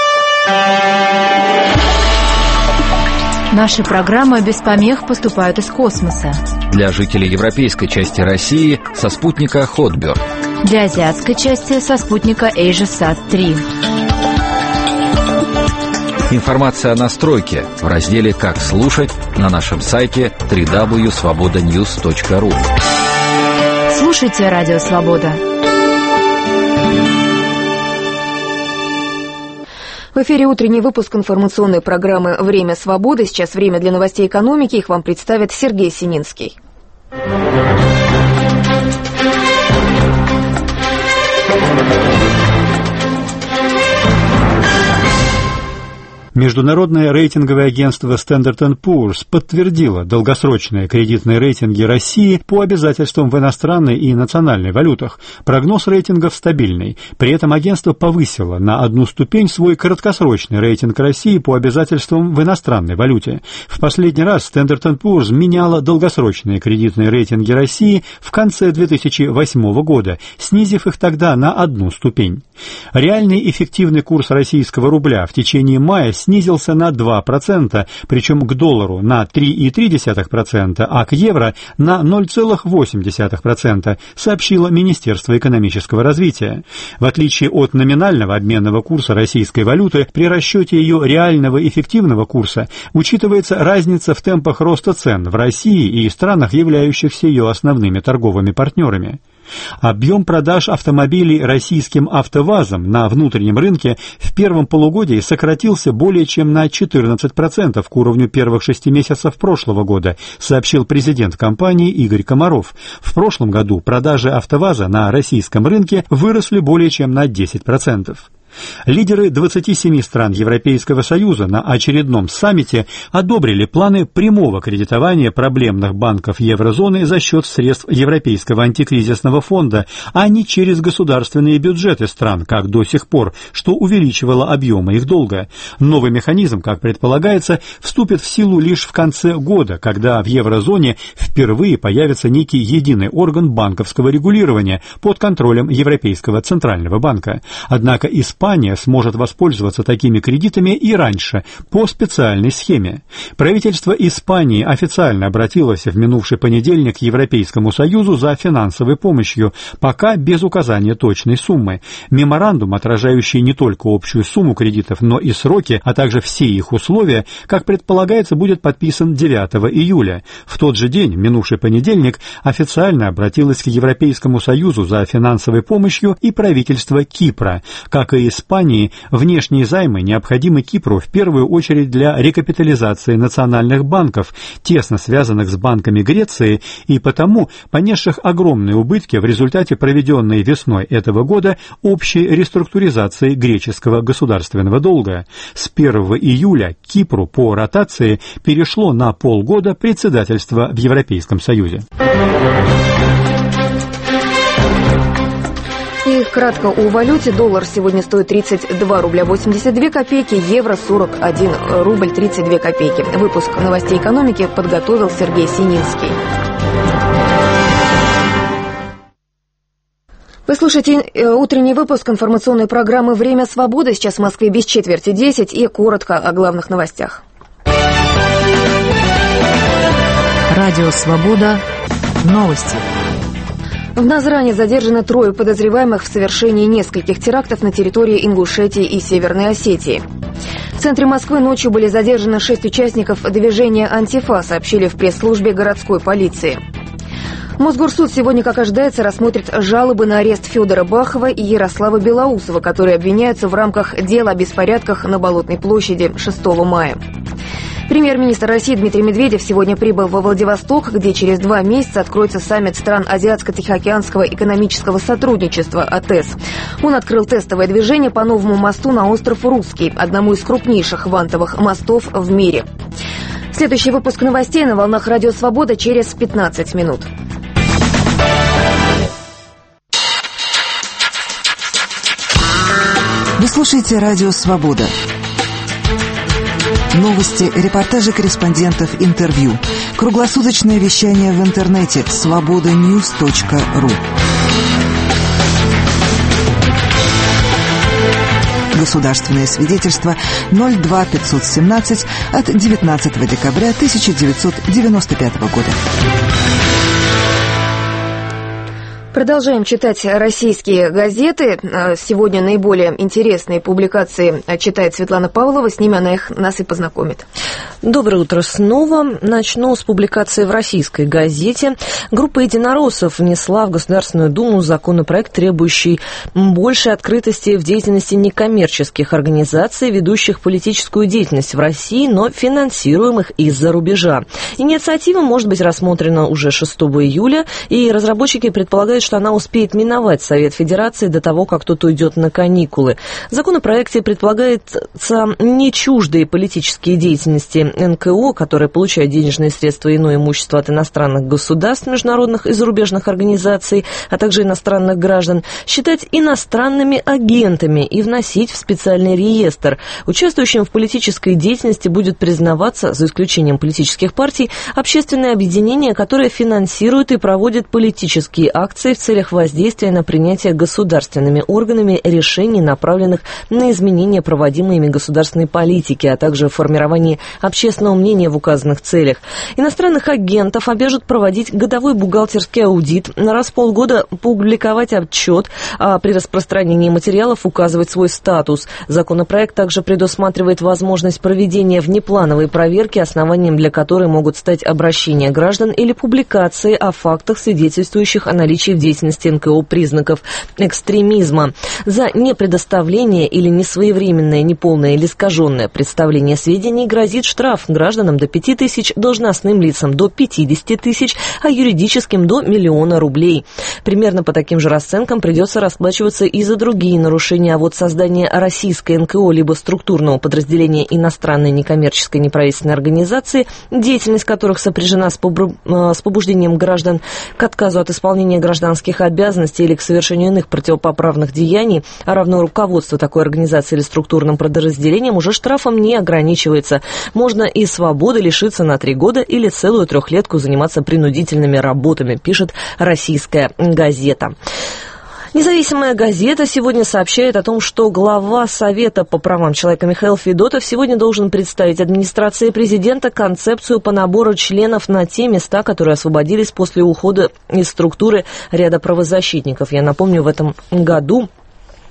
Наши программы без помех поступают из космоса. Для жителей европейской части России со спутника Хотберг. Для азиатской части со спутника AsiaSat три. Информация о настройке в разделе «Как слушать» на нашем сайте дабл ю дабл ю дабл ю точка свобода ньюс точка ру. Слушайте Радио Свобода. В эфире утренний выпуск информационной программы «Время свободы». Сейчас время для новостей экономики. Их вам представит Сергей Сининский. Международное рейтинговое агентство Standard энд Poor's подтвердило долгосрочные кредитные рейтинги России по обязательствам в иностранной и национальной валютах. Прогноз рейтингов стабильный. При этом агентство повысило на одну ступень свой краткосрочный рейтинг России по обязательствам в иностранной валюте. В последний раз Standard энд Poor's меняла долгосрочные кредитные рейтинги России в конце две тысячи восьмого года, снизив их тогда на одну ступень. Реальный эффективный курс российского рубля в течение мая снизился на два процента, причем к доллару на три целых три десятых процента, а к евро на ноль целых восемь десятых процента, сообщило Министерство экономического развития. В отличие от номинального обменного курса российской валюты, при расчете ее реального эффективного курса учитывается разница в темпах роста цен в России и странах, являющихся ее основными торговыми партнерами. Объем продаж автомобилей российским АвтоВАЗом на внутреннем рынке в первом полугодии сократился более чем на четырнадцать процентов к уровню первых шести месяцев прошлого года, сообщил президент компании Игорь Комаров. В прошлом году продажи АвтоВАЗа на российском рынке выросли более чем на десять процентов. Лидеры двадцати семи стран Европейского Союза на очередном саммите одобрили планы прямого кредитования проблемных банков еврозоны за счет средств Европейского антикризисного фонда, а не через государственные бюджеты стран, как до сих пор, что увеличивало объемы их долга. Новый механизм, как предполагается, вступит в силу лишь в конце года, когда в еврозоне впервые появится некий единый орган банковского регулирования под контролем Европейского центрального банка. Однако Испания Испания сможет воспользоваться такими кредитами и раньше, по специальной схеме. Правительство Испании официально обратилось в минувший понедельник к Европейскому Союзу за финансовой помощью, пока без указания точной суммы. Меморандум, отражающий не только общую сумму кредитов, но и сроки, а также все их условия, как предполагается, будет подписан девятого июля. В тот же день, минувший понедельник, официально обратилось к Европейскому Союзу за финансовой помощью и правительство Кипра. Как и Испании внешние займы необходимы Кипру в первую очередь для рекапитализации национальных банков, тесно связанных с банками Греции и потому понесших огромные убытки в результате проведенной весной этого года общей реструктуризации греческого государственного долга. С первого июля Кипру по ротации перешло на полгода председательство в Европейском Союзе. И кратко о валюте. Доллар сегодня стоит тридцать два рубля восемьдесят две копейки, евро сорок один рубль тридцать две копейки. Выпуск новостей экономики подготовил Сергей Сининский. Вы слушаете утренний выпуск информационной программы «Время свободы». Сейчас в Москве без четверти десять и коротко о главных новостях. Радио «Свобода». Новости. В Назране задержаны трое подозреваемых в совершении нескольких терактов на территории Ингушетии и Северной Осетии. В центре Москвы ночью были задержаны шесть участников движения «Антифа», сообщили в пресс-службе городской полиции. Мосгорсуд сегодня, как ожидается, рассмотрит жалобы на арест Федора Бахова и Ярослава Белоусова, которые обвиняются в рамках дела о беспорядках на Болотной площади шестого мая. Премьер-министр России Дмитрий Медведев сегодня прибыл во Владивосток, где через два месяца откроется саммит стран Азиатско-Тихоокеанского экономического сотрудничества АТЭС. Он открыл тестовое движение по новому мосту на остров Русский, одному из крупнейших вантовых мостов в мире. Следующий выпуск новостей на волнах Радио Свобода через пятнадцать минут. Вы слушаете Радио Свобода. Новости, репортажи корреспондентов, интервью. Круглосуточное вещание в интернете свобода ньюс точка ру. Государственное свидетельство ноль два пятьсот семнадцать от девятнадцатого декабря тысяча девятьсот девяносто пятого года. Продолжаем читать российские газеты. Сегодня наиболее интересные публикации читает Светлана Павлова. С ними она их, нас и познакомит. Доброе утро снова. Начну с публикации в российской газете. Группа единороссов внесла в Государственную Думу законопроект, требующий большей открытости в деятельности некоммерческих организаций, ведущих политическую деятельность в России, но финансируемых из-за рубежа. Инициатива может быть рассмотрена уже шестого июля, и разработчики предполагают, что она успеет миновать Совет Федерации до того, как тот уйдет на каникулы. В законопроекте предполагается не чуждые политические деятельности эн ка о, которые получают денежные средства и иное имущество от иностранных государств, международных и зарубежных организаций, а также иностранных граждан, считать иностранными агентами и вносить в специальный реестр. Участвующим в политической деятельности будет признаваться, за исключением политических партий, общественное объединение, которое финансирует и проводит политические акции в целях воздействия на принятие государственными органами решений, направленных на изменение проводимой ими государственной политики, а также формирование общественного мнения в указанных целях. Иностранных агентов обяжут проводить годовой бухгалтерский аудит, раз в полгода публиковать отчет, а при распространении материалов указывать свой статус. Законопроект также предусматривает возможность проведения внеплановой проверки, основанием для которой могут стать обращения граждан или публикации о фактах, свидетельствующих о наличии в деятельности эн ка о признаков экстремизма. За непредоставление или несвоевременное, неполное или искаженное представление сведений грозит штраф гражданам до пяти тысяч, должностным лицам до пятидесяти тысяч, а юридическим до миллиона рублей. Примерно по таким же расценкам придется расплачиваться и за другие нарушения, а вот создание российской эн ка о либо структурного подразделения иностранной некоммерческой неправительственной организации, деятельность которых сопряжена с, побу... с побуждением граждан к отказу от исполнения гражданских обязанностей или к совершению иных противоправных деяний, а равно руководство такой организации или структурным подразделением уже штрафом не ограничивается. Можно и свободы лишиться на три года или целую трехлетку заниматься принудительными работами, пишет российская газета. Независимая газета сегодня сообщает о том, что глава Совета по правам человека Михаил Федотов сегодня должен представить администрации президента концепцию по набору членов на те места, которые освободились после ухода из структуры ряда правозащитников. Я напомню, в этом году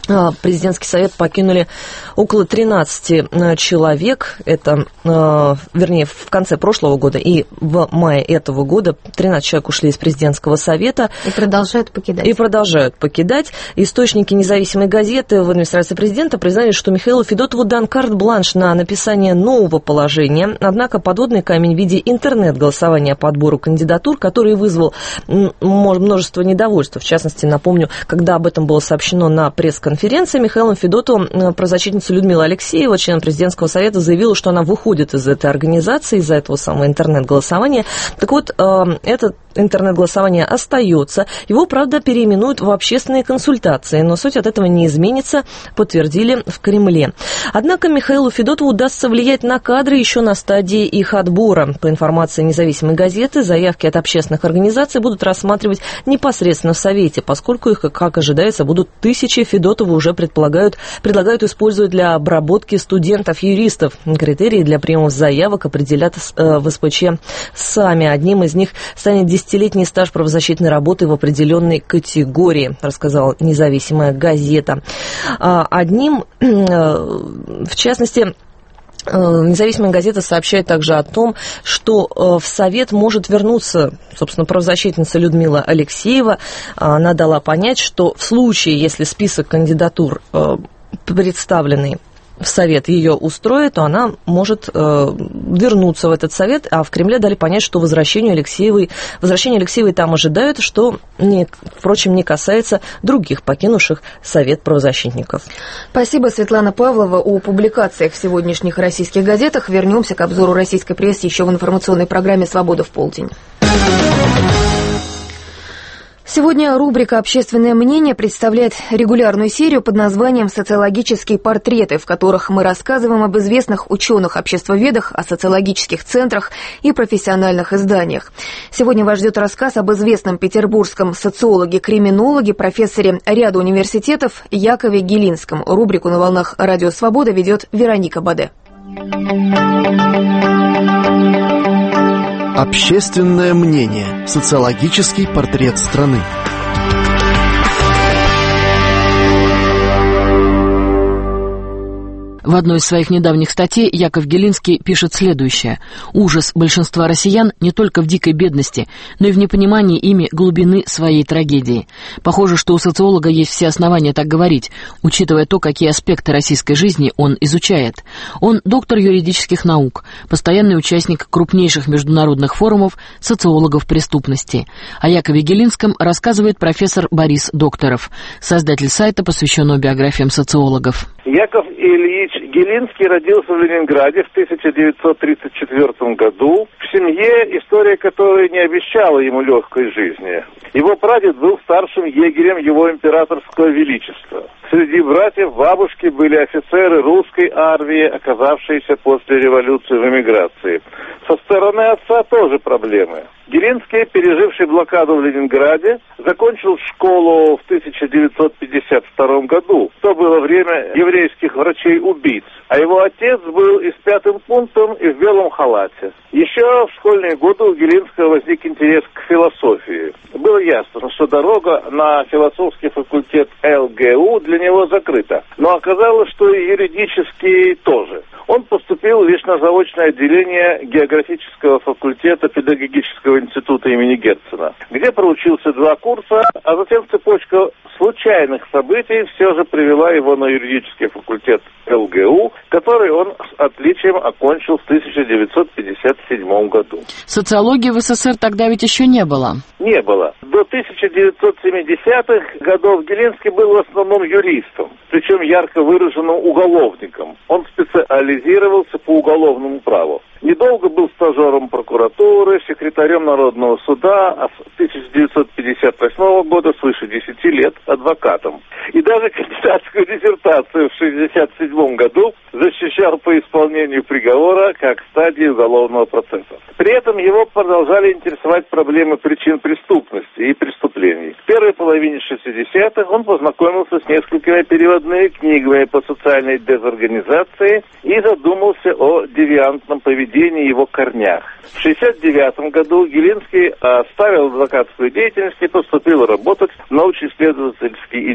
президентский совет покинули около тринадцати человек. Это, вернее, в конце прошлого года и в мае этого года тринадцать человек ушли из президентского совета. И продолжают покидать. И продолжают покидать. Источники независимой газеты в администрации президента признали, что Михаилу Федотову дан карт-бланш на написание нового положения. Однако подводный камень в виде интернет-голосования по отбору кандидатур, который вызвал множество недовольства. В частности, напомню, когда об этом было сообщено на пресс-конференции, конференции Михаилом Федотовым правозащитница Людмила Алексеева, член президентского совета, заявила, что она выходит из этой организации, из-за этого самого интернет-голосования. Так вот, этот интернет-голосование остается. Его, правда, переименуют в общественные консультации, но суть от этого не изменится, подтвердили в Кремле. Однако Михаилу Федотову удастся влиять на кадры еще на стадии их отбора. По информации независимой газеты, заявки от общественных организаций будут рассматривать непосредственно в Совете, поскольку их, как ожидается, будут тысячи. Федотову уже предполагают, предлагают использовать для обработки студентов-юристов. Критерии для приема заявок определят в СПЧ сами. Одним из них станет десятилетний стаж правозащитной работы в определенной категории, рассказала независимая газета. Одним, в частности, независимая газета сообщает также о том, что в Совет может вернуться, собственно, правозащитница Людмила Алексеева. Она дала понять, что в случае, если список кандидатур, представленный в Совет, ее устроит, то она может э, вернуться в этот Совет, а в Кремле дали понять, что возвращение Алексеевой, возвращение Алексеевой там ожидают, что, не, впрочем, не касается других покинувших Совет правозащитников. Спасибо, Светлана Павлова. О публикациях в сегодняшних российских газетах вернемся к обзору российской прессы еще в информационной программе «Свобода в полдень». Сегодня рубрика «Общественное мнение» представляет регулярную серию под названием «Социологические портреты», в которых мы рассказываем об известных ученых-обществоведах, о социологических центрах и профессиональных изданиях. Сегодня вас ждет рассказ об известном петербургском социологе-криминологе, профессоре ряда университетов Якове Гелинском. Рубрику на волнах «Радио Свобода» ведет Вероника Баде. Общественное мнение. Социологический портрет страны. В одной из своих недавних статей Яков Гелинский пишет следующее. «Ужас большинства россиян не только в дикой бедности, но и в непонимании ими глубины своей трагедии. Похоже, что у социолога есть все основания так говорить, учитывая то, какие аспекты российской жизни он изучает. Он доктор юридических наук, постоянный участник крупнейших международных форумов социологов преступности». О Якове Гелинском рассказывает профессор Борис Докторов, создатель сайта, посвященного биографиям социологов. Яков Ильич Гелинский родился в Ленинграде в тысяча девятьсот тридцать четвёртом году в семье, история которой не обещала ему легкой жизни. Его прадед был старшим егерем его императорского величества. Среди братьев бабушки были офицеры русской армии, оказавшиеся после революции в эмиграции. Со стороны отца тоже проблемы. Гелинский, переживший блокаду в Ленинграде, закончил школу в тысяча девятьсот пятьдесят втором году. То было время еврейских врачей-убийц. А его отец был и с пятым пунктом, и в белом халате. Еще в школьные годы у Гелинского возник интерес к философии. Было ясно, что дорога на философский факультет эл гэ у для него закрыта. Но оказалось, что и юридический тоже. Он поступил лишь на заочное отделение географического факультета педагогического института имени Герцена, где проучился два курса, а затем цепочка случайных событий все же привела его на юридический факультет эл гэ у, который он с отличием окончил в тысяча девятьсот пятьдесят седьмом году. Социологии в эс эс эр тогда ведь еще не было. Не было. До тысяча девятьсот семидесятых годов Гелинский был в основном юристом, причем ярко выраженным уголовником. Он специализировался по уголовному праву. Недолго был стажером прокуратуры, секретарем Народного суда, а с тысяча девятьсот пятьдесят восьмого года свыше десяти лет адвокатом. И даже кандидатскую диссертацию в шестьдесят седьмом году защищал по исполнению приговора как стадии уголовного процесса. При этом его продолжали интересовать проблемы причин преступности и преступлений. В первой половине шестидесятых он познакомился с несколькими переводными книгами по социальной дезорганизации и задумался о девиантном поведении, его корнях. В шестьдесят девятом году Гелинский оставил адвокатскую деятельность и поступил работать в научно-исследовательский институт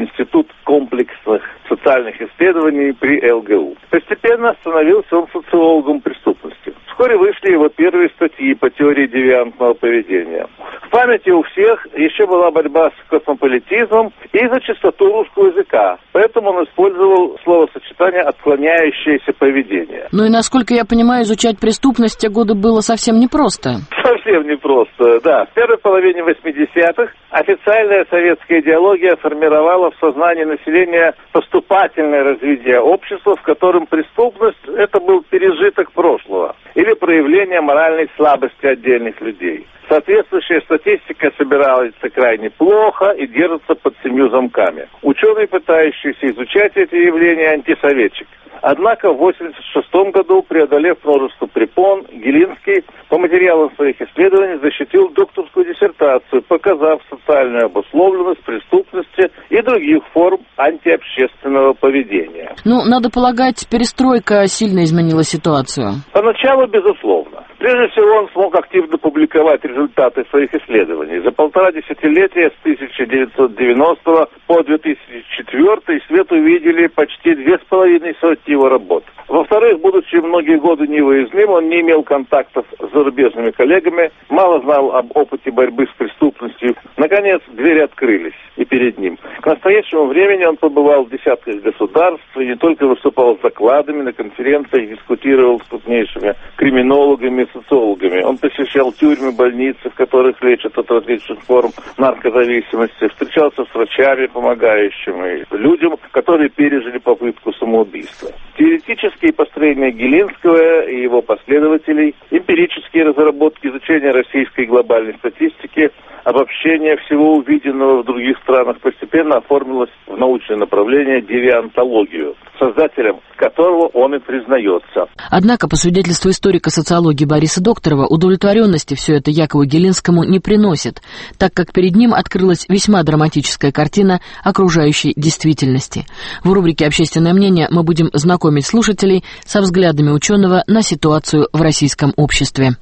Институт комплексных социальных исследований при эл гэ у. Постепенно становился он социологом преступности. Вскоре вышли его первые статьи по теории девиантного поведения. В памяти у всех еще была борьба с космополитизмом и за чистоту русского языка. Поэтому он использовал словосочетание «отклоняющееся поведение». Ну и, насколько я понимаю, изучать преступность в те годы было совсем непросто. Совсем непросто, да. В первой половине восьмидесятых официальная советская идеология формировала в сознании населения поступательное развитие общества, в котором преступность – это был пережиток прошлого или проявление моральной слабости отдельных людей. Соответствующая статистика собиралась крайне плохо и держится под семью замками. Ученые, пытающиеся изучать эти явления, антисоветчик. Однако в восемьдесят шестом году, преодолев множество препон, Гелинский по материалам своих исследований защитил докторскую диссертацию, показав социальную обусловленность преступности и других форм антиобщественного поведения. Ну, надо полагать, перестройка сильно изменила ситуацию. Поначалу, безусловно. Прежде всего, он смог активно публиковать результаты своих исследований. За полтора десятилетия с тысяча девятьсот девяностого по две тысячи четвёртый свет увидели почти две с половиной сотни его работ. Во-вторых, будучи многие годы невыездным, он не имел контактов с зарубежными коллегами, мало знал об опыте борьбы с преступностью. Наконец, двери открылись и перед ним. К настоящему времени он побывал в десятках государств и не только выступал с докладами на конференциях, дискутировал с крупнейшими криминологами, социологами. Он посещал тюрьмы, больницы, в которых лечат от различных форм наркозависимости, встречался с врачами, помогающими людям, которые пережили попытку самоубийства. Теоретические построения Гелинского и его последователей, эмпирические разработки изучения российской глобальной статистики, обобщение всего увиденного в других странах постепенно оформилось в научное направление девиантологию, создателем которого он и признается. Однако, по свидетельству историка социологии Бориса Докторова, удовлетворенности все это Якову Гелинскому не приносит, так как перед ним открылась весьма драматическая картина окружающей действительности. В рубрике «Общественное мнение» мы будем знакомить слушателей со взглядами ученого на ситуацию в российском обществе.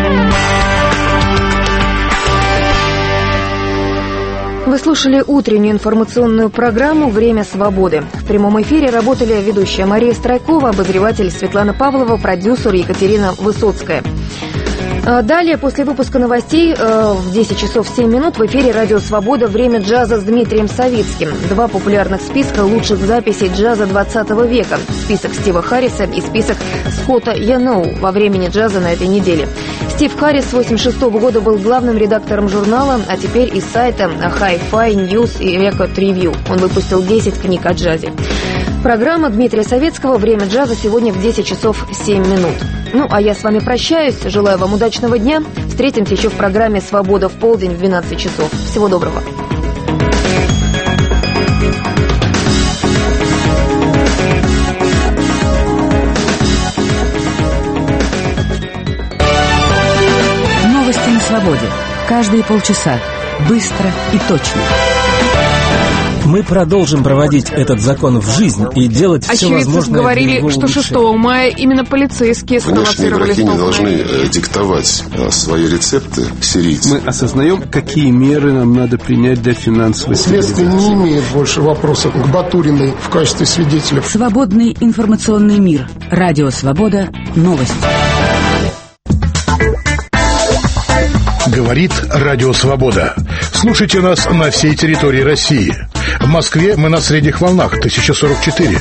Вы слушали утреннюю информационную программу «Время свободы». В прямом эфире работали ведущая Мария Страйкова, обозреватель Светлана Павлова, продюсер Екатерина Высоцкая. Далее, после выпуска новостей в десять часов семь минут в эфире «Радио Свобода. Время джаза» с Дмитрием Савицким. Два популярных списка лучших записей джаза двадцатого века. Список Стива Харриса и список Скотта Яноу во времени джаза на этой неделе. Стив Харрис с восемьдесят шестого года был главным редактором журнала, а теперь из сайта Hi-Fi News и Record Review. Он выпустил десять книг о джазе. Программа Дмитрия Савицкого «Время джаза» сегодня в десять часов семь минут. Ну, а я с вами прощаюсь. Желаю вам удачного дня. Встретимся еще в программе «Свобода в полдень» в двенадцать часов. Всего доброго. Новости на свободе. Каждые полчаса. Быстро и точно. Мы продолжим проводить этот закон в жизнь и делать все Очевидцы возможное говорили, для его что улучшения. шестого мая именно полицейские Конечно, игроки не должны столкновения. диктовать свои рецепты сирийцам. Мы осознаем, какие меры нам надо принять для финансовой Следствие не имеет больше вопросов к Батуриной в качестве свидетеля. Свободный информационный мир. Радио Свобода. Новости. Говорит Радио Свобода. Слушайте нас на всей территории России. В Москве мы на средних волнах тысяча сорок четыре.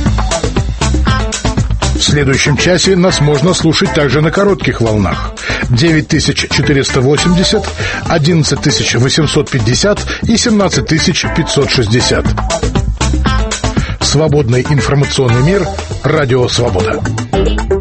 В следующем часе нас можно слушать также на коротких волнах девять тысяч четыреста восемьдесят, одиннадцать тысяч восемьсот пятьдесят и семнадцать тысяч пятьсот шестьдесят. Свободный информационный мир. Радио Свобода.